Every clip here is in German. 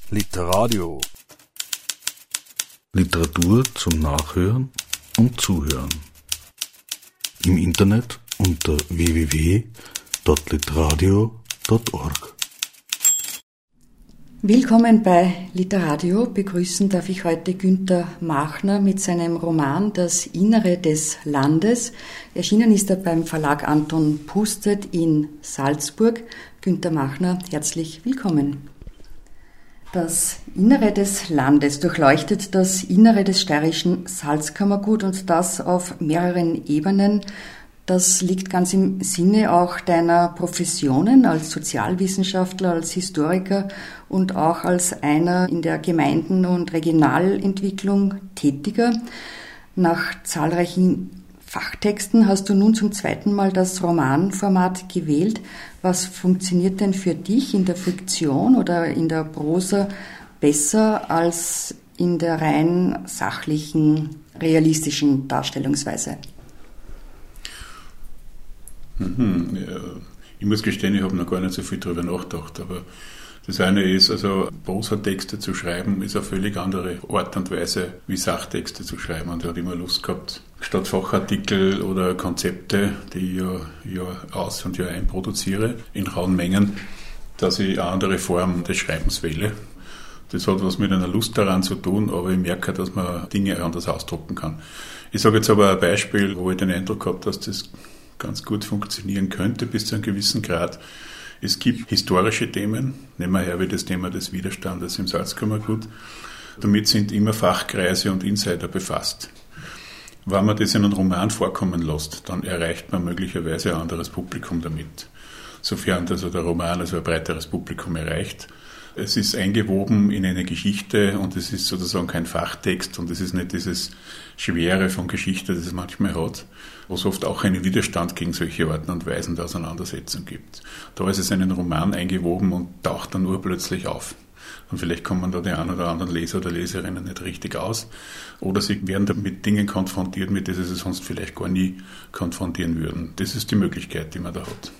Literadio. Literatur zum Nachhören und Zuhören. Im Internet unter www.literadio.org. Willkommen bei Literadio. Begrüßen darf ich heute Günter Machner mit seinem Roman Das Innere des Landes. Erschienen ist er beim Verlag Anton Pustet in Salzburg. Günter Machner, herzlich willkommen. Das Innere des Landes durchleuchtet das Innere des steirischen Salzkammergut und das auf mehreren Ebenen. Das liegt ganz im Sinne auch deiner Professionen als Sozialwissenschaftler, als Historiker und auch als einer in der Gemeinden- und Regionalentwicklung Tätiger. Nach zahlreichen Fachtexten hast du nun zum zweiten Mal das Romanformat gewählt. Was funktioniert denn für dich in der Fiktion oder in der Prosa besser als in der rein sachlichen, realistischen Darstellungsweise? Ich muss gestehen, ich habe noch gar nicht so viel darüber nachgedacht, aber das eine ist, also Prosatexte zu schreiben, ist eine völlig andere Art und Weise, wie Sachtexte zu schreiben. Und ich habe immer Lust gehabt, statt Fachartikel oder Konzepte, die ich Jahr aus und Jahr ein produziere, in rauen Mengen, dass ich eine andere Form des Schreibens wähle. Das hat was mit einer Lust daran zu tun, aber ich merke, dass man Dinge anders ausdrucken kann. Ich sage jetzt aber ein Beispiel, wo ich den Eindruck habe, dass das ganz gut funktionieren könnte bis zu einem gewissen Grad. Es gibt historische Themen, nehmen wir her wie das Thema des Widerstandes im Salzkammergut. Damit sind immer Fachkreise und Insider befasst. Wenn man das in einem Roman vorkommen lässt, dann erreicht man möglicherweise ein anderes Publikum damit. Sofern also der Roman also ein breiteres Publikum erreicht. Es ist eingewoben in eine Geschichte und es ist sozusagen kein Fachtext und es ist nicht dieses Schwere von Geschichte, das es manchmal hat, wo es oft auch einen Widerstand gegen solche Arten und Weisen der Auseinandersetzung gibt. Da ist es in einen Roman eingewoben und taucht dann urplötzlich auf. Und vielleicht kommen da die einen oder anderen Leser oder Leserinnen nicht richtig aus. Oder sie werden da mit Dingen konfrontiert, mit denen sie sonst vielleicht gar nie konfrontieren würden. Das ist die Möglichkeit, die man da hat.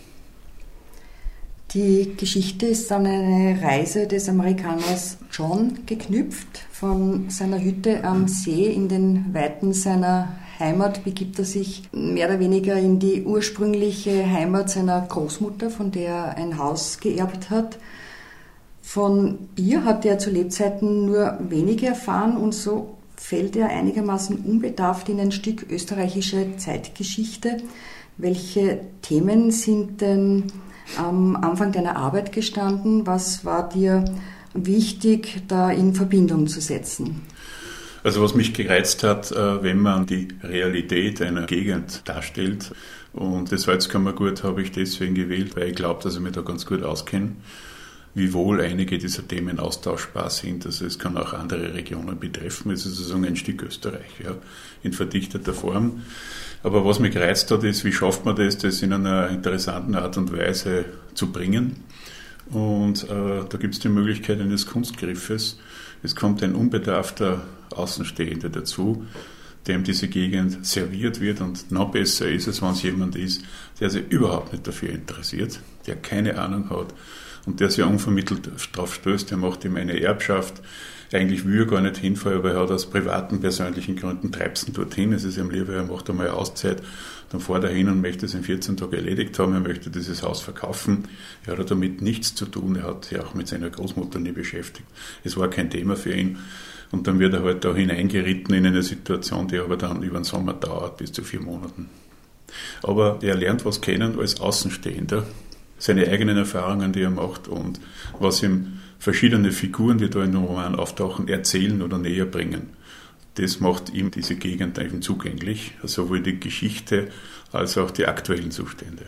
Die Geschichte ist an eine Reise des Amerikaners John geknüpft. Von seiner Hütte am See in den Weiten seiner Heimat begibt er sich mehr oder weniger in die ursprüngliche Heimat seiner Großmutter, von der er ein Haus geerbt hat. Von ihr hat er zu Lebzeiten nur wenig erfahren und so fällt er einigermaßen unbedarft in ein Stück österreichische Zeitgeschichte. Welche Themen sind denn am Anfang deiner Arbeit gestanden? Was war dir wichtig, da in Verbindung zu setzen? Also was mich gereizt hat, wenn man die Realität einer Gegend darstellt, und das Salzkammergut habe ich deswegen gewählt, weil ich glaube, dass ich mich da ganz gut auskenne, wiewohl einige dieser Themen austauschbar sind. Also es kann auch andere Regionen betreffen. Es ist sozusagen ein Stück Österreich, ja, in verdichteter Form. Aber was mich gereizt hat, ist, wie schafft man das in einer interessanten Art und Weise zu bringen. Und da gibt es die Möglichkeit eines Kunstgriffes. Es kommt ein unbedarfter Außenstehender dazu, dem diese Gegend serviert wird. Und noch besser ist es, wenn es jemand ist, der sich überhaupt nicht dafür interessiert, der keine Ahnung hat und der sich unvermittelt darauf stößt. Der macht ihm eine Erbschaft. Eigentlich will er gar nicht hinfahren, aber er hat aus privaten, persönlichen Gründen treibst ihn dorthin. Es ist ihm lieber, er macht einmal Auszeit, dann fährt er hin und möchte es in 14 Tagen erledigt haben. Er möchte dieses Haus verkaufen. Er hat damit nichts zu tun. Er hat sich auch mit seiner Großmutter nie beschäftigt. Es war kein Thema für ihn. Und dann wird er halt da hineingeritten in eine Situation, die aber dann über den Sommer dauert, bis zu 4 Monaten. Aber er lernt was kennen als Außenstehender. Seine eigenen Erfahrungen, die er macht und was ihm verschiedene Figuren, die da in dem Roman auftauchen, erzählen oder näher bringen. Das macht ihm diese Gegend eben zugänglich, sowohl die Geschichte als auch die aktuellen Zustände.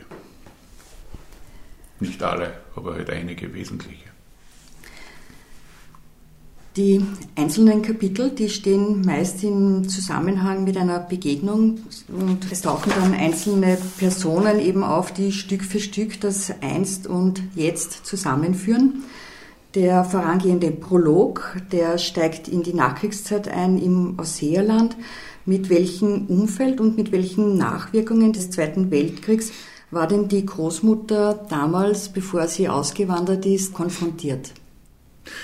Nicht alle, aber halt einige wesentliche. Die einzelnen Kapitel, die stehen meist im Zusammenhang mit einer Begegnung und es tauchen dann einzelne Personen eben auf, die Stück für Stück das Einst und Jetzt zusammenführen. Der vorangehende Prolog, der steigt in die Nachkriegszeit ein im Ausseerland. Mit welchem Umfeld und mit welchen Nachwirkungen des Zweiten Weltkriegs war denn die Großmutter damals, bevor sie ausgewandert ist, konfrontiert?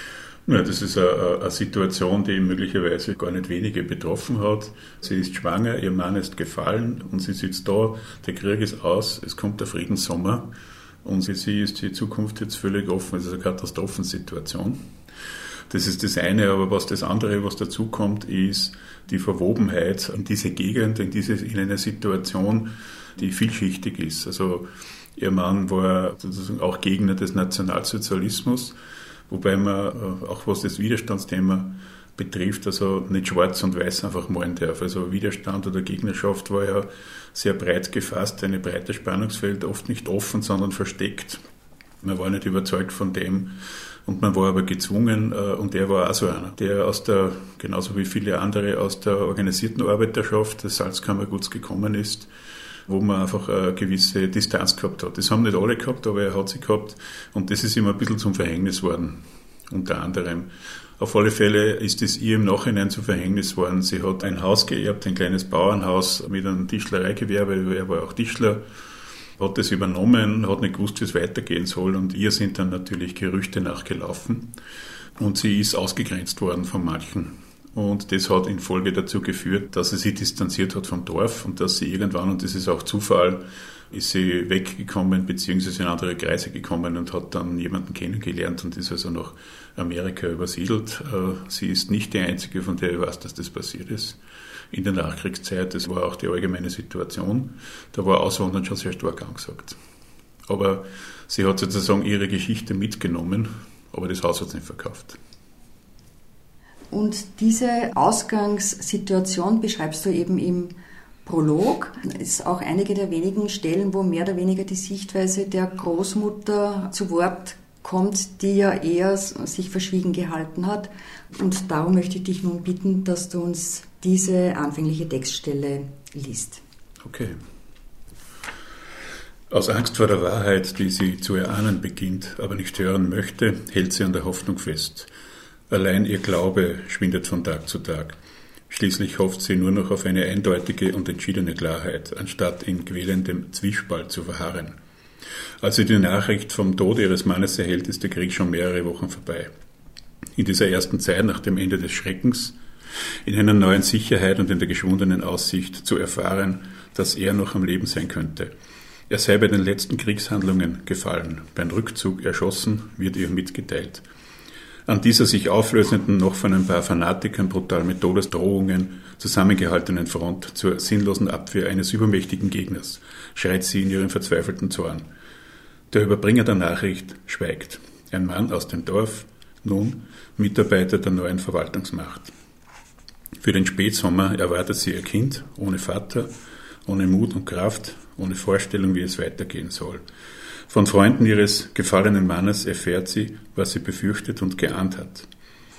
Ja, das ist eine Situation, die möglicherweise gar nicht wenige betroffen hat. Sie ist schwanger, ihr Mann ist gefallen und sie sitzt da, der Krieg ist aus, es kommt der Friedenssommer und für sie ist die Zukunft jetzt völlig offen. Es ist eine Katastrophensituation. Das ist das eine, aber das andere, was dazu kommt, ist die Verwobenheit in diese Gegend, in eine Situation, die vielschichtig ist. Also ihr Mann war sozusagen auch Gegner des Nationalsozialismus, wobei man auch was das Widerstandsthema betrifft, also nicht schwarz und weiß einfach malen darf. Also Widerstand oder Gegnerschaft war ja sehr breit gefasst, ein breites Spannungsfeld, oft nicht offen, sondern versteckt. Man war nicht überzeugt von dem und man war aber gezwungen, und er war auch so einer, der genauso wie viele andere aus der organisierten Arbeiterschaft des Salzkammerguts gekommen ist, wo man einfach eine gewisse Distanz gehabt hat. Das haben nicht alle gehabt, aber er hat sie gehabt und das ist ihm ein bisschen zum Verhängnis worden, unter anderem. Auf alle Fälle ist es ihr im Nachhinein zum Verhängnis worden. Sie hat ein Haus geerbt, ein kleines Bauernhaus mit einem Tischlereigewerbe, er war auch Tischler, hat das übernommen, hat nicht gewusst, wie es weitergehen soll und ihr sind dann natürlich Gerüchte nachgelaufen und sie ist ausgegrenzt worden von manchen. Und das hat in Folge dazu geführt, dass sie sich distanziert hat vom Dorf und dass sie irgendwann, und das ist auch Zufall, ist sie weggekommen bzw. in andere Kreise gekommen und hat dann jemanden kennengelernt und ist also nach Amerika übersiedelt. Sie ist nicht die Einzige, von der ich weiß, dass das passiert ist. In der Nachkriegszeit, das war auch die allgemeine Situation, da war Auswandern schon sehr stark angesagt. Aber sie hat sozusagen ihre Geschichte mitgenommen, aber das Haus hat sie nicht verkauft. Und diese Ausgangssituation beschreibst du eben im Prolog. Es ist auch einige der wenigen Stellen, wo mehr oder weniger die Sichtweise der Großmutter zu Wort kommt, die ja eher sich verschwiegen gehalten hat. Und darum möchte ich dich nun bitten, dass du uns diese anfängliche Textstelle liest. Okay. Aus Angst vor der Wahrheit, die sie zu erahnen beginnt, aber nicht hören möchte, hält sie an der Hoffnung fest. Allein ihr Glaube schwindet von Tag zu Tag. Schließlich hofft sie nur noch auf eine eindeutige und entschiedene Klarheit, anstatt in quälendem Zwiespalt zu verharren. Als sie die Nachricht vom Tod ihres Mannes erhält, ist der Krieg schon mehrere Wochen vorbei. In dieser ersten Zeit nach dem Ende des Schreckens, in einer neuen Sicherheit und in der geschwundenen Aussicht zu erfahren, dass er noch am Leben sein könnte. Er sei bei den letzten Kriegshandlungen gefallen, beim Rückzug erschossen, wird ihr mitgeteilt. An dieser sich auflösenden, noch von ein paar Fanatikern brutal mit Todesdrohungen zusammengehaltenen Front zur sinnlosen Abwehr eines übermächtigen Gegners schreit sie in ihrem verzweifelten Zorn. Der Überbringer der Nachricht schweigt. Ein Mann aus dem Dorf, nun Mitarbeiter der neuen Verwaltungsmacht. Für den Spätsommer erwartet sie ihr Kind, ohne Vater, ohne Mut und Kraft, ohne Vorstellung, wie es weitergehen soll. Von Freunden ihres gefallenen Mannes erfährt sie, was sie befürchtet und geahnt hat.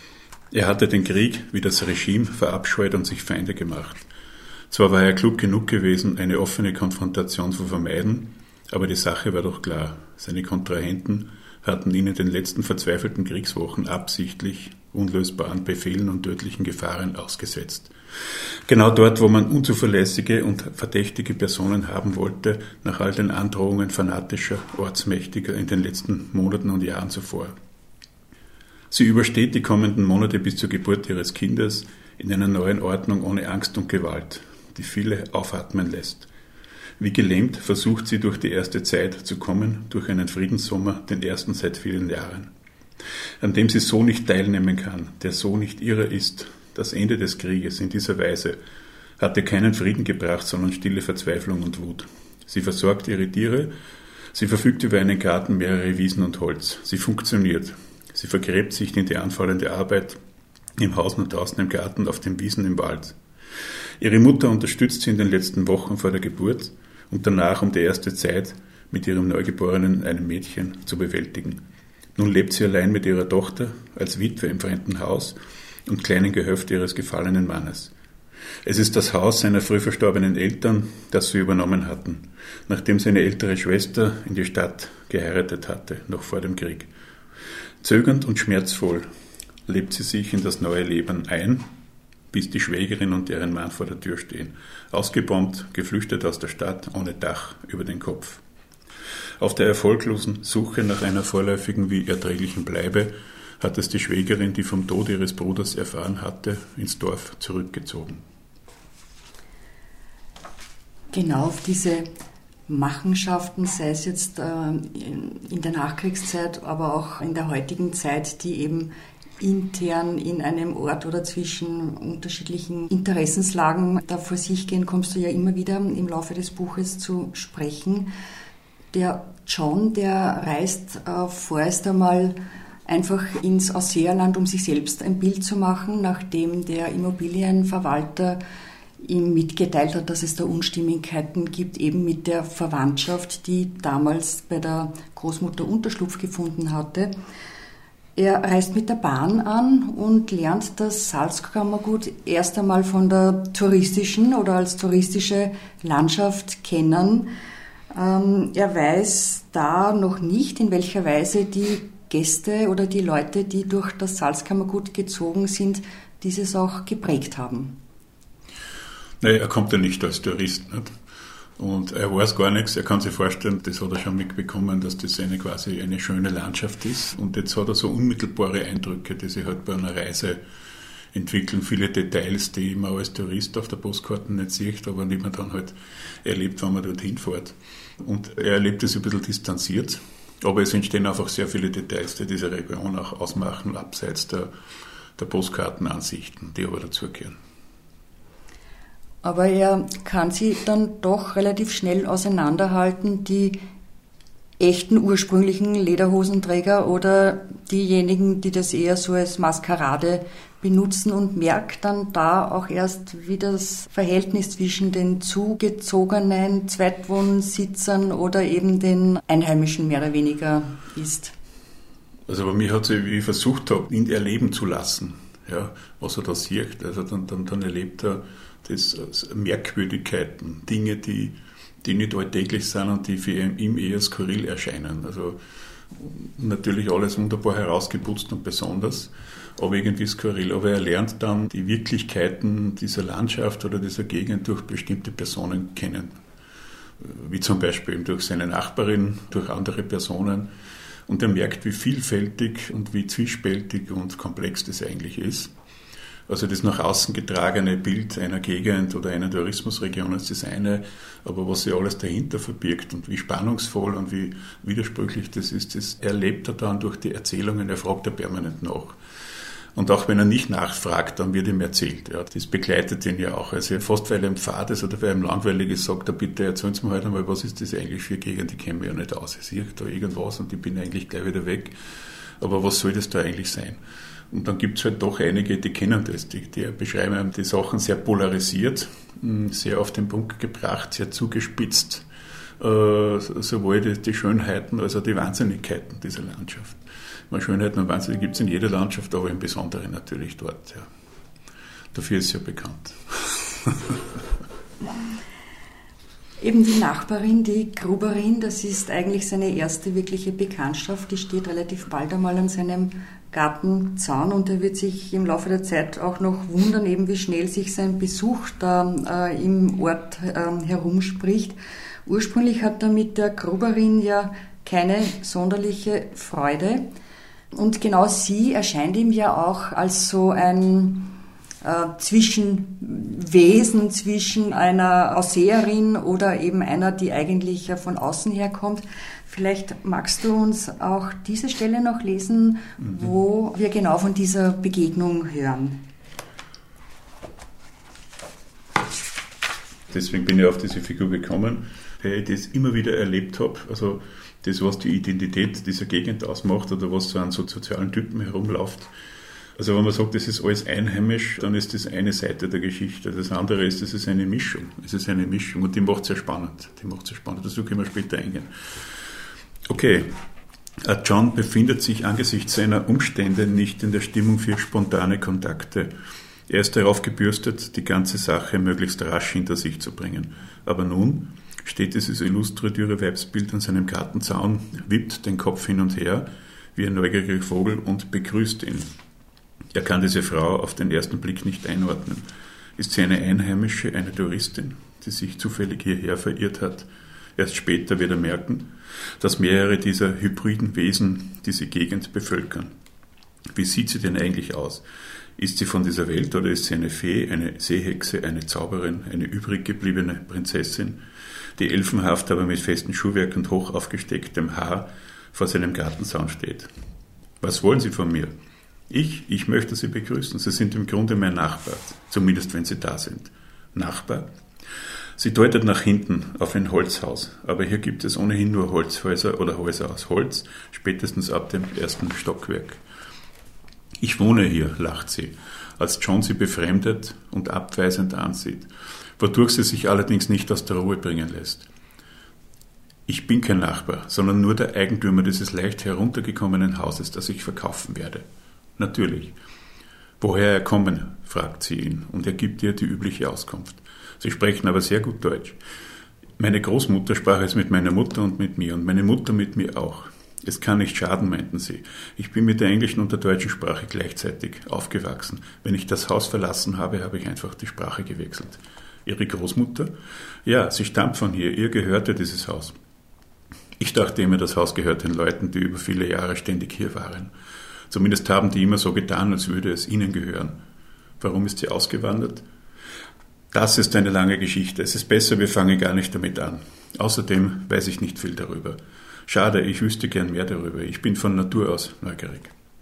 Er hatte den Krieg wie das Regime verabscheut und sich Feinde gemacht. Zwar war er klug genug gewesen, eine offene Konfrontation zu vermeiden, aber die Sache war doch klar. Seine Kontrahenten hatten ihn in den letzten verzweifelten Kriegswochen absichtlich unlösbaren Befehlen und tödlichen Gefahren ausgesetzt. Genau dort, wo man unzuverlässige und verdächtige Personen haben wollte, nach all den Androhungen fanatischer Ortsmächtiger in den letzten Monaten und Jahren zuvor. Sie übersteht die kommenden Monate bis zur Geburt ihres Kindes in einer neuen Ordnung ohne Angst und Gewalt, die viele aufatmen lässt. Wie gelähmt versucht sie durch die erste Zeit zu kommen, durch einen Friedenssommer, den ersten seit vielen Jahren, an dem sie so nicht teilnehmen kann, der so nicht ihrer ist. Das Ende des Krieges in dieser Weise hat ihr keinen Frieden gebracht, sondern stille Verzweiflung und Wut. Sie versorgt ihre Tiere, sie verfügt über einen Garten, mehrere Wiesen und Holz. Sie funktioniert. Sie vergräbt sich in die anfallende Arbeit im Haus und draußen im Garten, auf den Wiesen im Wald. Ihre Mutter unterstützt sie in den letzten Wochen vor der Geburt und danach, um die erste Zeit mit ihrem Neugeborenen, einem Mädchen, zu bewältigen. Nun lebt sie allein mit ihrer Tochter als Witwe im fremden Haus und kleinen Gehöft ihres gefallenen Mannes. Es ist das Haus seiner früh verstorbenen Eltern, das sie übernommen hatten, nachdem seine ältere Schwester in die Stadt geheiratet hatte, noch vor dem Krieg. Zögernd und schmerzvoll lebt sie sich in das neue Leben ein, bis die Schwägerin und deren Mann vor der Tür stehen, ausgebombt, geflüchtet aus der Stadt, ohne Dach über den Kopf. Auf der erfolglosen Suche nach einer vorläufigen wie erträglichen Bleibe hat es die Schwägerin, die vom Tod ihres Bruders erfahren hatte, ins Dorf zurückgezogen. Genau auf diese Machenschaften, sei es jetzt in der Nachkriegszeit, aber auch in der heutigen Zeit, die eben intern in einem Ort oder zwischen unterschiedlichen Interessenslagen da vor sich gehen, kommst du ja immer wieder im Laufe des Buches zu sprechen. Der John, der reist vorerst einmal einfach ins Ausseerland, um sich selbst ein Bild zu machen, nachdem der Immobilienverwalter ihm mitgeteilt hat, dass es da Unstimmigkeiten gibt, eben mit der Verwandtschaft, die damals bei der Großmutter Unterschlupf gefunden hatte. Er reist mit der Bahn an und lernt das Salzkammergut erst einmal von der touristischen oder als touristische Landschaft kennen. Er weiß da noch nicht, in welcher Weise die Gäste oder die Leute, die durch das Salzkammergut gezogen sind, dieses auch geprägt haben. Nein, er kommt ja nicht als Tourist. Nicht? Und er weiß gar nichts, er kann sich vorstellen, das hat er schon mitbekommen, dass das quasi eine schöne Landschaft ist. Und jetzt hat er so unmittelbare Eindrücke, die sich halt bei einer Reise entwickeln. Viele Details, die man als Tourist auf der Postkarte nicht sieht, aber die man dann halt erlebt, wenn man dorthin fährt. Und er erlebt es ein bisschen distanziert, aber es entstehen einfach sehr viele Details, die diese Region auch ausmachen, abseits der Postkartenansichten, die aber dazugehören. Aber er kann sie dann doch relativ schnell auseinanderhalten, die echten ursprünglichen Lederhosenträger oder diejenigen, die das eher so als Maskerade benutzen, und merkt dann da auch erst, wie das Verhältnis zwischen den zugezogenen Zweitwohnsitzern oder eben den Einheimischen mehr oder weniger ist. Also bei mir hat sie, wie ich versucht habe, ihn erleben zu lassen, ja, was er da sieht. Also dann erlebt er das Merkwürdigkeiten, Dinge, die nicht alltäglich sind und die für ihn eher skurril erscheinen. Also natürlich alles wunderbar herausgeputzt und besonders, aber irgendwie skurril. Aber er lernt dann die Wirklichkeiten dieser Landschaft oder dieser Gegend durch bestimmte Personen kennen. Wie zum Beispiel durch seine Nachbarin, durch andere Personen. Und er merkt, wie vielfältig und wie zwiespältig und komplex das eigentlich ist. Also das nach außen getragene Bild einer Gegend oder einer Tourismusregion ist das eine, aber was sich alles dahinter verbirgt und wie spannungsvoll und wie widersprüchlich das ist, das erlebt er dann durch die Erzählungen, er fragt ja permanent nach. Und auch wenn er nicht nachfragt, dann wird ihm erzählt. Ja, das begleitet ihn ja auch. Also fast weil er im Pfad ist oder weil er im langweilig ist, sagt er, bitte erzählen Sie mir heute einmal, was ist das eigentlich für eine Gegend, die kennen wir ja nicht aus. Ich sehe da irgendwas und ich bin eigentlich gleich wieder weg. Aber was soll das da eigentlich sein? Und dann gibt es halt doch einige, die kennen das, die beschreiben die Sachen sehr polarisiert, sehr auf den Punkt gebracht, sehr zugespitzt, sowohl die Schönheiten als auch die Wahnsinnigkeiten dieser Landschaft. Schönheiten und Wahnsinn gibt es in jeder Landschaft, aber im Besonderen natürlich dort. Ja. Dafür ist es ja bekannt. Eben die Nachbarin, die Gruberin, das ist eigentlich seine erste wirkliche Bekanntschaft. Die steht relativ bald einmal an seinem Gartenzaun und er wird sich im Laufe der Zeit auch noch wundern, eben wie schnell sich sein Besuch da im Ort herumspricht. Ursprünglich hat er mit der Gruberin ja keine sonderliche Freude und genau sie erscheint ihm ja auch als so ein Zwischenwesen zwischen einer Ausseherin oder eben einer, die eigentlich von außen herkommt. Vielleicht magst du uns auch diese Stelle noch lesen, wo wir genau von dieser Begegnung hören. Deswegen bin ich auf diese Figur gekommen, weil ich das immer wieder erlebt habe. Also das, was die Identität dieser Gegend ausmacht oder was so an so sozialen Typen herumläuft. Also wenn man sagt, das ist alles einheimisch, dann ist das eine Seite der Geschichte. Das andere ist, das ist eine Mischung. Es ist eine Mischung und die macht es sehr spannend. Dazu können wir später eingehen. Okay, John befindet sich angesichts seiner Umstände nicht in der Stimmung für spontane Kontakte. Er ist darauf gebürstet, die ganze Sache möglichst rasch hinter sich zu bringen. Aber nun steht dieses illustre, dürre Weibsbild an seinem Gartenzaun, wippt den Kopf hin und her wie ein neugieriger Vogel und begrüßt ihn. Er kann diese Frau auf den ersten Blick nicht einordnen. Ist sie eine Einheimische, eine Touristin, die sich zufällig hierher verirrt hat? Erst später wird er merken, dass mehrere dieser hybriden Wesen diese Gegend bevölkern. Wie sieht sie denn eigentlich aus? Ist sie von dieser Welt oder ist sie eine Fee, eine Seehexe, eine Zauberin, eine übrig gebliebene Prinzessin, die elfenhaft, aber mit festem Schuhwerk und hoch aufgestecktem Haar vor seinem Gartenzaun steht? Was wollen Sie von mir? Ich möchte Sie begrüßen. Sie sind im Grunde mein Nachbar, zumindest wenn Sie da sind. Nachbar? Sie deutet nach hinten auf ein Holzhaus, aber hier gibt es ohnehin nur Holzhäuser oder Häuser aus Holz, spätestens ab dem ersten Stockwerk. Ich wohne hier, lacht sie, als John sie befremdet und abweisend ansieht, wodurch sie sich allerdings nicht aus der Ruhe bringen lässt. Ich bin kein Nachbar, sondern nur der Eigentümer dieses leicht heruntergekommenen Hauses, das ich verkaufen werde. Natürlich. Woher er kommen, fragt sie ihn, und er gibt ihr die übliche Auskunft. Sie sprechen aber sehr gut Deutsch. Meine Großmutter sprach es mit meiner Mutter und mit mir und meine Mutter mit mir auch. Es kann nicht schaden, meinten sie. Ich bin mit der englischen und der deutschen Sprache gleichzeitig aufgewachsen. Wenn ich das Haus verlassen habe, habe ich einfach die Sprache gewechselt. Ihre Großmutter? Ja, sie stammt von hier. Ihr gehörte dieses Haus. Ich dachte immer, das Haus gehört den Leuten, die über viele Jahre ständig hier waren. Zumindest haben die immer so getan, als würde es ihnen gehören. Warum ist sie ausgewandert? Das ist eine lange Geschichte. Es ist besser, wir fangen gar nicht damit an. Außerdem weiß ich nicht viel darüber. Schade, ich wüsste gern mehr darüber. Ich bin von Natur aus neugierig.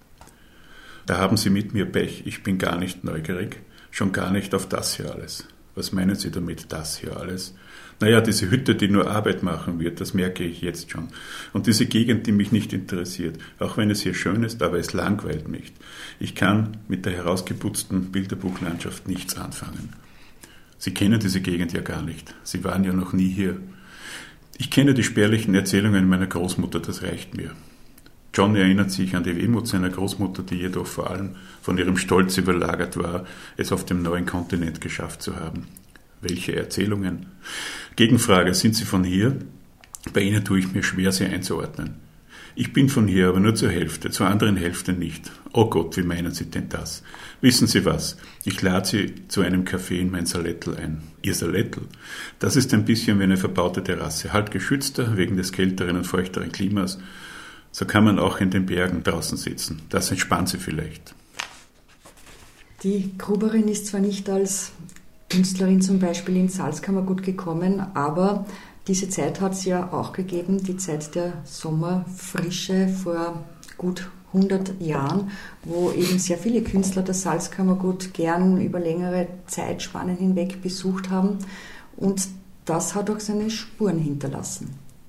Da haben Sie mit mir Pech. Ich bin gar nicht neugierig. Schon gar nicht auf das hier alles. Was meinen Sie damit, das hier alles? Naja, diese Hütte, die nur Arbeit machen wird, das merke ich jetzt schon. Und diese Gegend, die mich nicht interessiert, auch wenn es hier schön ist, aber es langweilt mich. Ich kann mit der herausgeputzten Bilderbuchlandschaft nichts anfangen. Sie kennen diese Gegend ja gar nicht. Sie waren ja noch nie hier. Ich kenne die spärlichen Erzählungen meiner Großmutter, das reicht mir. John erinnert sich an die Wehmut seiner Großmutter, die jedoch vor allem von ihrem Stolz überlagert war, es auf dem neuen Kontinent geschafft zu haben. Welche Erzählungen? Gegenfrage, sind Sie von hier? Bei Ihnen tue ich mir schwer, sie einzuordnen. Ich bin von hier, aber nur zur Hälfte, zur anderen Hälfte nicht. Oh Gott, wie meinen Sie denn das? Wissen Sie was? Ich lade Sie zu einem Café in mein Salettel ein. Ihr Salettel? Das ist ein bisschen wie eine verbaute Terrasse, halt geschützter wegen des kälteren und feuchteren Klimas. So kann man auch in den Bergen draußen sitzen. Das entspannt Sie vielleicht. Die Gruberin ist zwar nicht als Künstlerin zum Beispiel ins Salzkammergut gekommen, aber diese Zeit hat es ja auch gegeben, die Zeit der Sommerfrische vor gut 100 Jahren, wo eben sehr viele Künstler das Salzkammergut gern über längere Zeitspannen hinweg besucht haben, und das hat auch seine Spuren hinterlassen.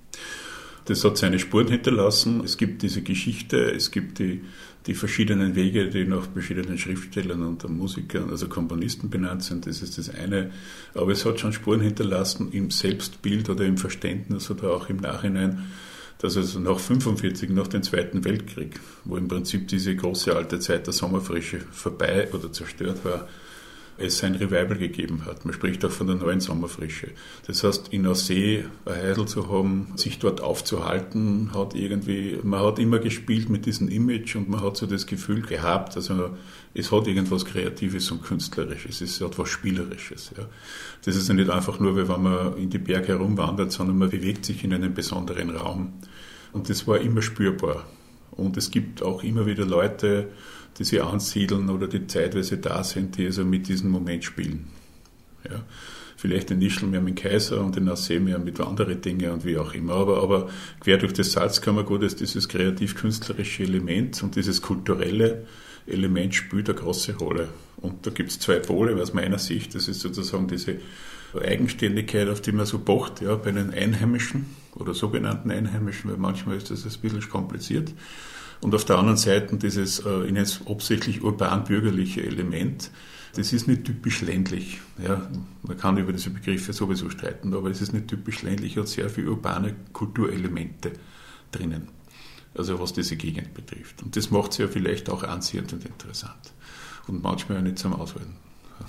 Das hat seine Spuren hinterlassen. Es gibt diese Geschichte, es gibt die verschiedenen Wege, die nach verschiedenen Schriftstellern und Musikern, also Komponisten benannt sind. Das ist das eine. Aber es hat schon Spuren hinterlassen im Selbstbild oder im Verständnis oder auch im Nachhinein, dass es nach 1945, nach dem Zweiten Weltkrieg, wo im Prinzip diese große alte Zeit der Sommerfrische vorbei oder zerstört war, es ein Revival gegeben hat. Man spricht auch von der neuen Sommerfrische. Das heißt, in Aussee ein Heidel zu haben, sich dort aufzuhalten, man hat immer gespielt mit diesem Image und man hat so das Gefühl gehabt, also es hat irgendwas Kreatives und Künstlerisches, es hat was Spielerisches. Ja. Das ist ja nicht einfach nur, wenn man in die Berge herumwandert, sondern man bewegt sich in einem besonderen Raum. Und das war immer spürbar. Und es gibt auch immer wieder Leute, die sie ansiedeln oder die zeitweise da sind, die also mit diesem Moment spielen. Ja. Vielleicht in Ischl mehr mit Kaiser und in Aussee mehr mit anderen Dingen und wie auch immer. Aber quer durch das Salzkammergut ist dieses kreativ-künstlerische Element und dieses kulturelle Element spielt eine große Rolle. Und da gibt es zwei Pole aus meiner Sicht. Das ist sozusagen diese Eigenständigkeit, auf die man so pocht, ja, bei den Einheimischen oder sogenannten Einheimischen, weil manchmal ist das ein bisschen kompliziert. Und auf der anderen Seite dieses absichtlich urban-bürgerliche Element, das ist nicht typisch ländlich. Ja, man kann über diese Begriffe sowieso streiten, aber es ist nicht typisch ländlich, hat sehr viele urbane Kulturelemente drinnen, also was diese Gegend betrifft. Und das macht sie ja vielleicht auch anziehend und interessant und manchmal auch nicht zum Aushalten. Ja.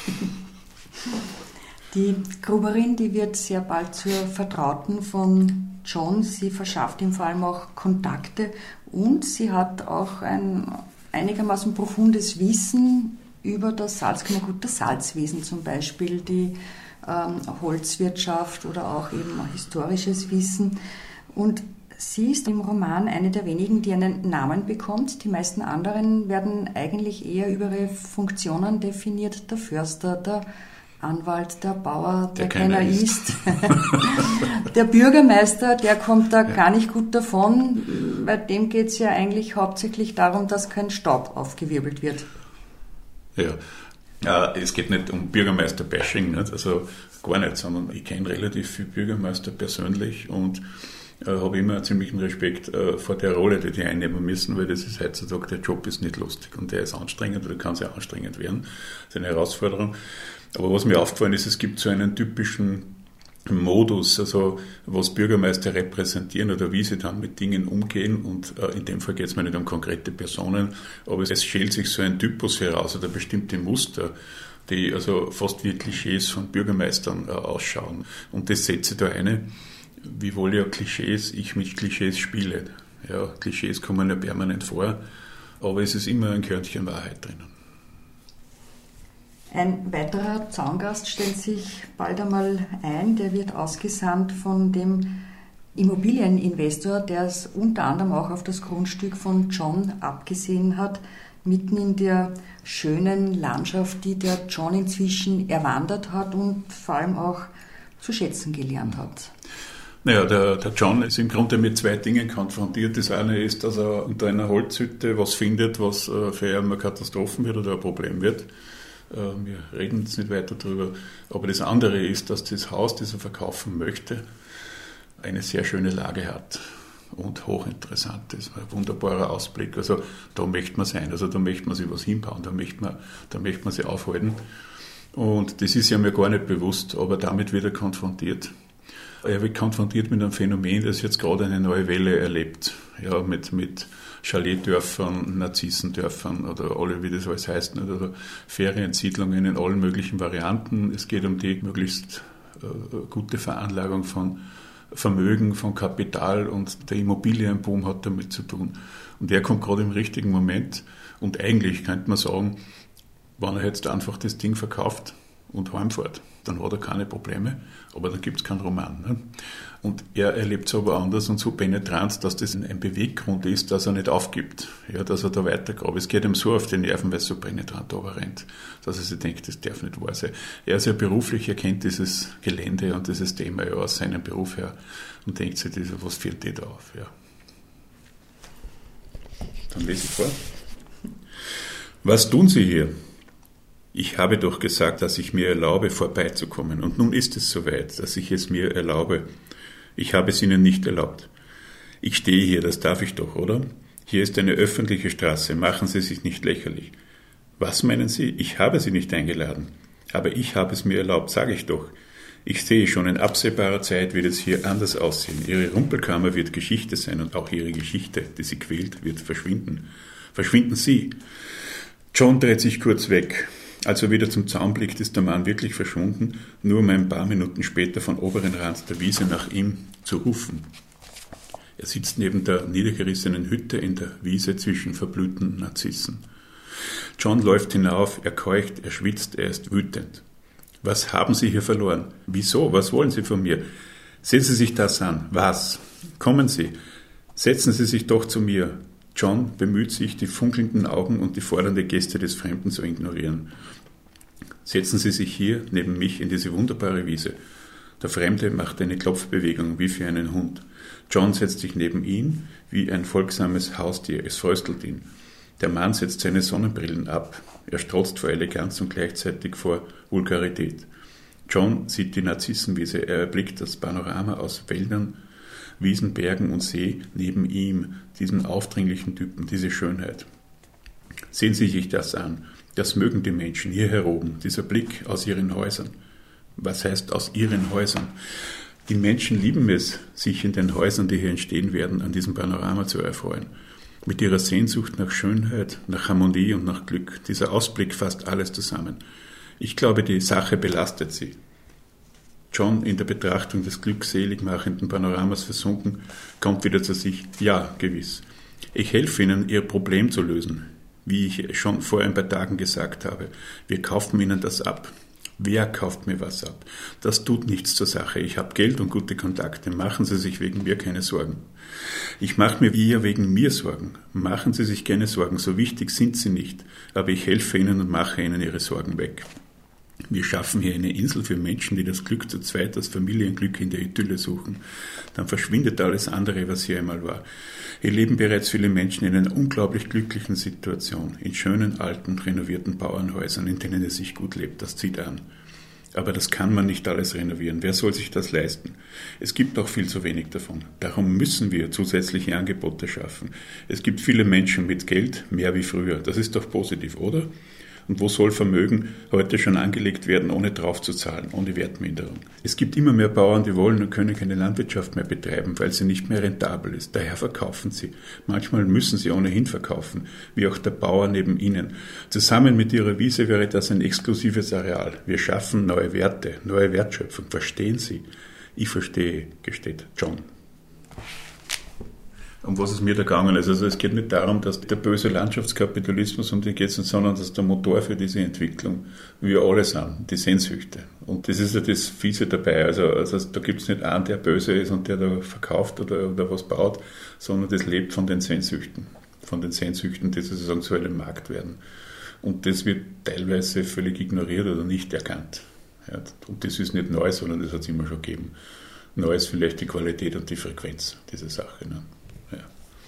Die Gruberin, die wird sehr bald zur Vertrauten von John. Sie verschafft ihm vor allem auch Kontakte und sie hat auch ein einigermaßen profundes Wissen über das Salzkammergut, das Salzwesen zum Beispiel, die Holzwirtschaft oder auch eben historisches Wissen. Und Sie ist im Roman eine der wenigen, die einen Namen bekommt. Die meisten anderen werden eigentlich eher über ihre Funktionen definiert. Der Förster, der Anwalt, der Bauer, der keiner ist. Der Bürgermeister, der kommt da gar nicht gut davon. Bei dem geht es ja eigentlich hauptsächlich darum, dass kein Staub aufgewirbelt wird. Ja, es geht nicht um Bürgermeister-Bashing, nicht? Also gar nicht, sondern ich kenne relativ viele Bürgermeister persönlich und habe immer einen ziemlichen Respekt vor der Rolle, die einnehmen müssen, weil das ist heutzutage, der Job ist nicht lustig und der ist anstrengend oder kann sehr anstrengend werden. Das ist eine Herausforderung. Aber was mir aufgefallen ist, es gibt so einen typischen Modus, also was Bürgermeister repräsentieren oder wie sie dann mit Dingen umgehen und in dem Fall geht es mir nicht um konkrete Personen, aber es schält sich so ein Typus heraus oder bestimmte Muster, die also fast wie Klischees von Bürgermeistern ausschauen. Und das setze da eine, wie wohl ja Klischees, ich mit Klischees spiele. Ja, Klischees kommen ja permanent vor, aber es ist immer ein Körnchen Wahrheit drinnen. Ein weiterer Zaungast stellt sich bald einmal ein, der wird ausgesandt von dem Immobilieninvestor, der es unter anderem auch auf das Grundstück von John abgesehen hat, mitten in der schönen Landschaft, die der John inzwischen erwandert hat und vor allem auch zu schätzen gelernt hat. Naja, der John ist im Grunde mit zwei Dingen konfrontiert. Das eine ist, dass er unter einer Holzhütte was findet, was für ihn eine Katastrophe wird oder ein Problem wird. Wir reden jetzt nicht weiter darüber. Aber das andere ist, dass das Haus, das er verkaufen möchte, eine sehr schöne Lage hat und hochinteressant ist. Ein wunderbarer Ausblick. Also da möchte man sein. Also da möchte man sich was hinbauen. Da möchte man sich aufhalten. Und das ist ja mir gar nicht bewusst, aber damit wird er konfrontiert. Er wird konfrontiert mit einem Phänomen, das jetzt gerade eine neue Welle erlebt. Ja, mit Chaletdörfern, Narzissendörfern oder alle, wie das alles heißt, nicht? Oder Feriensiedlungen in allen möglichen Varianten. Es geht um die möglichst gute Veranlagung von Vermögen, von Kapital und der Immobilienboom hat damit zu tun. Und er kommt gerade im richtigen Moment und eigentlich könnte man sagen, wenn er jetzt einfach das Ding verkauft und heimfährt, dann hat er keine Probleme, aber dann gibt es keinen Roman. Ne? Und er erlebt es aber anders und so penetrant, dass das ein Beweggrund ist, dass er nicht aufgibt, ja, dass er da weitergeht. Aber es geht ihm so auf die Nerven, weil es so penetrant rennt, dass er sich denkt, das darf nicht wahr sein. Er ist ja beruflich, er kennt dieses Gelände und dieses Thema ja aus seinem Beruf her und denkt sich, was fällt dir da auf? Ja. Dann lese ich vor. Was tun Sie hier? Ich habe doch gesagt, dass ich mir erlaube, vorbeizukommen. Und nun ist es soweit, dass ich es mir erlaube. Ich habe es Ihnen nicht erlaubt. Ich stehe hier, das darf ich doch, oder? Hier ist eine öffentliche Straße, machen Sie sich nicht lächerlich. Was meinen Sie? Ich habe Sie nicht eingeladen. Aber ich habe es mir erlaubt, sage ich doch. Ich sehe schon, in absehbarer Zeit wird es hier anders aussehen. Ihre Rumpelkammer wird Geschichte sein und auch Ihre Geschichte, die Sie quält, wird verschwinden. Verschwinden Sie. John dreht sich kurz weg. Als er wieder zum Zaun blickt, ist der Mann wirklich verschwunden, nur um ein paar Minuten später von oberen Rand der Wiese nach ihm zu rufen. Er sitzt neben der niedergerissenen Hütte in der Wiese zwischen verblühten Narzissen. John läuft hinauf, er keucht, er schwitzt, er ist wütend. Was haben Sie hier verloren? Wieso? Was wollen Sie von mir? Sehen Sie sich das an. Was? Kommen Sie. Setzen Sie sich doch zu mir. John bemüht sich, die funkelnden Augen und die fordernde Geste des Fremden zu ignorieren. Setzen Sie sich hier neben mich in diese wunderbare Wiese. Der Fremde macht eine Klopfbewegung wie für einen Hund. John setzt sich neben ihn wie ein folgsames Haustier. Es fröstelt ihn. Der Mann setzt seine Sonnenbrillen ab. Er strotzt vor Eleganz und gleichzeitig vor Vulgarität. John sieht die Narzissenwiese. Er erblickt das Panorama aus Wäldern, Wiesen, Bergen und See neben ihm, diesen aufdringlichen Typen, diese Schönheit. Sehen Sie sich das an. Das mögen die Menschen hier heroben, dieser Blick aus ihren Häusern. Was heißt aus ihren Häusern? Die Menschen lieben es, sich in den Häusern, die hier entstehen werden, an diesem Panorama zu erfreuen. Mit ihrer Sehnsucht nach Schönheit, nach Harmonie und nach Glück. Dieser Ausblick fasst alles zusammen. Ich glaube, die Sache belastet sie. John, in der Betrachtung des glückselig machenden Panoramas versunken, kommt wieder zu sich. Ja, gewiss. Ich helfe Ihnen, Ihr Problem zu lösen. Wie ich schon vor ein paar Tagen gesagt habe, wir kaufen Ihnen das ab. Wer kauft mir was ab? Das tut nichts zur Sache. Ich habe Geld und gute Kontakte. Machen Sie sich wegen mir keine Sorgen. Ich mache mir eher wegen mir Sorgen. Machen Sie sich keine Sorgen. So wichtig sind Sie nicht. Aber ich helfe Ihnen und mache Ihnen Ihre Sorgen weg. Wir schaffen hier eine Insel für Menschen, die das Glück zu zweit, das Familienglück in der Idylle suchen. Dann verschwindet alles andere, was hier einmal war. Hier leben bereits viele Menschen in einer unglaublich glücklichen Situation, in schönen, alten, renovierten Bauernhäusern, in denen es sich gut lebt. Das zieht an. Aber das kann man nicht alles renovieren. Wer soll sich das leisten? Es gibt auch viel zu wenig davon. Darum müssen wir zusätzliche Angebote schaffen. Es gibt viele Menschen mit Geld, mehr wie früher. Das ist doch positiv, oder? Und wo soll Vermögen heute schon angelegt werden, ohne drauf zu zahlen, ohne Wertminderung? Es gibt immer mehr Bauern, die wollen und können keine Landwirtschaft mehr betreiben, weil sie nicht mehr rentabel ist. Daher verkaufen sie. Manchmal müssen sie ohnehin verkaufen, wie auch der Bauer neben ihnen. Zusammen mit ihrer Wiese wäre das ein exklusives Areal. Wir schaffen neue Werte, neue Wertschöpfung. Verstehen Sie? Ich verstehe, gesteht John. Um was es mir da gegangen ist. Also es geht nicht darum, dass der böse Landschaftskapitalismus, um den geht es nicht, sondern dass der Motor für diese Entwicklung wir alle sind, die Sehnsüchte. Und das ist ja das Fiese dabei. Also da gibt es nicht einen, der böse ist und der da verkauft oder was baut, sondern das lebt von den Sehnsüchten, die sozusagen zu einem Markt werden. Und das wird teilweise völlig ignoriert oder nicht erkannt. Ja, und das ist nicht neu, sondern das hat es immer schon gegeben. Neu ist vielleicht die Qualität und die Frequenz dieser Sache. Ne? Ja.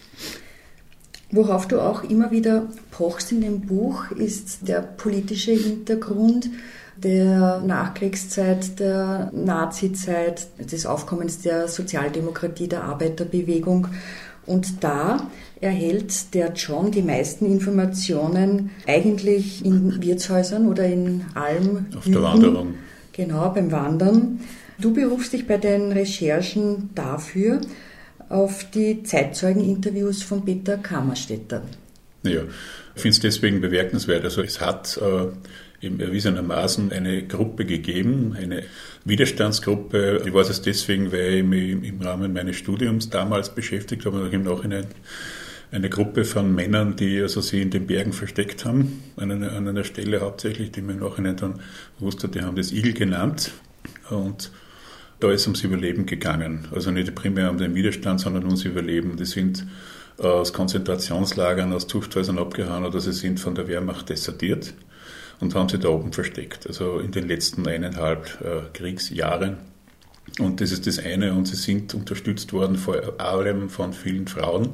Worauf du auch immer wieder pochst in dem Buch, ist der politische Hintergrund der Nachkriegszeit, der Nazizeit, des Aufkommens der Sozialdemokratie, der Arbeiterbewegung. Und da erhält der John die meisten Informationen eigentlich in Wirtshäusern oder in Almhütten. Auf der Wanderung. Genau, beim Wandern. Du berufst dich bei den Recherchen dafür auf die Zeitzeugeninterviews von Peter Kammerstetter. Ja, ich finde es deswegen bemerkenswert. Also es hat erwiesenermaßen eine Gruppe gegeben, eine Widerstandsgruppe. Ich weiß es deswegen, weil ich mich im Rahmen meines Studiums damals beschäftigt habe und im Nachhinein eine Gruppe von Männern, die also sie in den Bergen versteckt haben, an einer Stelle hauptsächlich, die mir im Nachhinein dann wusste, die haben das Igel genannt. Und da ist ums Überleben gegangen. Also nicht primär um den Widerstand, sondern ums Überleben. Die sind aus Konzentrationslagern, aus Zuchthäusern abgehauen oder sie sind von der Wehrmacht desertiert und haben sich da oben versteckt. Also in den letzten 1,5 Kriegsjahren. Und das ist das eine. Und sie sind unterstützt worden vor allem von vielen Frauen.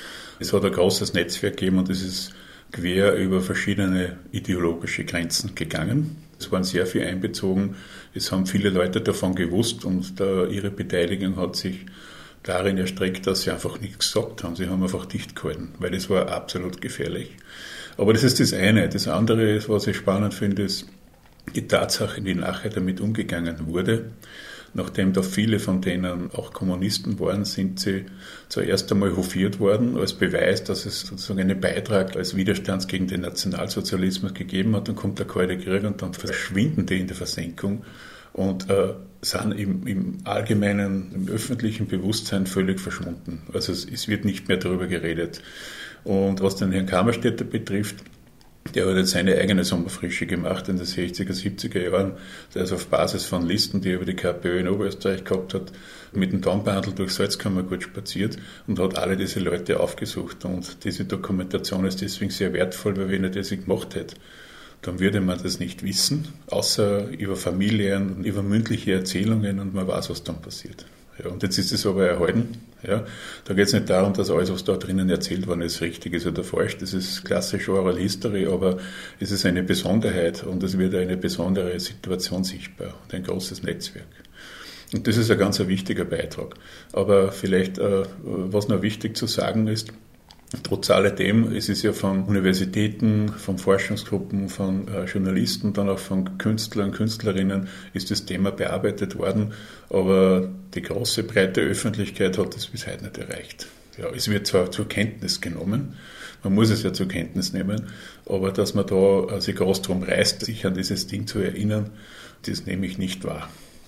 Es hat ein großes Netzwerk gegeben und es ist quer über verschiedene ideologische Grenzen gegangen. Es waren sehr viel einbezogen. Es haben viele Leute davon gewusst und ihre Beteiligung hat sich darin erstreckt, dass sie einfach nichts gesagt haben. Sie haben einfach dicht gehalten, weil das war absolut gefährlich. Aber das ist das eine. Das andere, was ich spannend finde, ist die Tatsache, wie nachher damit umgegangen wurde. Nachdem da viele von denen auch Kommunisten waren, sind sie zuerst einmal hofiert worden, als Beweis, dass es sozusagen einen Beitrag als Widerstand gegen den Nationalsozialismus gegeben hat. Dann kommt der Kalte Krieg und dann verschwinden die in der Versenkung und sind im allgemeinen, im öffentlichen Bewusstsein völlig verschwunden. Also es wird nicht mehr darüber geredet. Und was den Herrn Kammerstetter betrifft, der hat jetzt seine eigene Sommerfrische gemacht in den 60er, 70er Jahren, der ist auf Basis von Listen, die er über die KPÖ in Oberösterreich gehabt hat, mit dem Dornbandel durch Salzkammergut spaziert und hat alle diese Leute aufgesucht. Und diese Dokumentation ist deswegen sehr wertvoll, weil wenn er das nicht gemacht hätte, dann würde man das nicht wissen, außer über Familien und über mündliche Erzählungen und man weiß, was dann passiert. Ja, und jetzt ist es aber erhalten. Ja. Da geht es nicht darum, dass alles, was da drinnen erzählt worden ist, richtig ist oder falsch. Das ist klassisch Oral History, aber es ist eine Besonderheit und es wird eine besondere Situation sichtbar und ein großes Netzwerk. Und das ist ein ganz wichtiger Beitrag. Aber vielleicht, was noch wichtig zu sagen ist, trotz alledem, es ist ja von Universitäten, von Forschungsgruppen, von Journalisten, dann auch von Künstlern, Künstlerinnen ist das Thema bearbeitet worden, aber die große, breite Öffentlichkeit hat das bis heute nicht erreicht. Ja, es wird zwar zur Kenntnis genommen, man muss es ja zur Kenntnis nehmen, aber dass man da sich groß drum reißt, sich an dieses Ding zu erinnern, das nehme ich nicht wahr.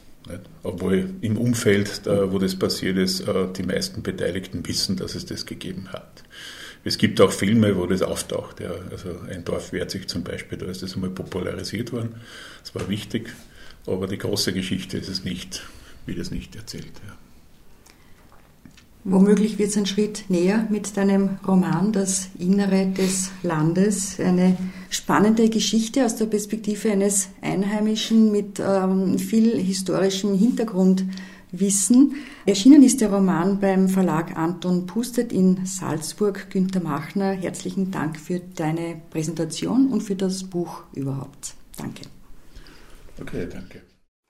Obwohl im Umfeld, wo das passiert ist, die meisten Beteiligten wissen, dass es das gegeben hat. Es gibt auch Filme, wo das auftaucht. Ja. Also Ein Dorf wehrt sich zum Beispiel, da ist das einmal popularisiert worden. Das war wichtig, aber die große Geschichte ist es nicht, wie das nicht erzählt. Ja. Womöglich wird es ein Schritt näher mit deinem Roman Das Innere des Landes. Eine spannende Geschichte aus der Perspektive eines Einheimischen mit viel historischem Hintergrundwissen. Erschienen ist der Roman beim Verlag Anton Pustet in Salzburg. Günter Machner, herzlichen Dank für deine Präsentation und für das Buch überhaupt. Danke. Okay, danke.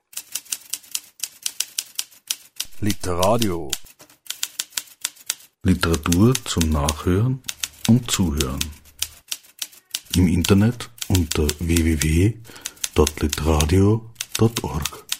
Literadio. Literatur zum Nachhören und Zuhören. Im Internet unter www.literadio.org.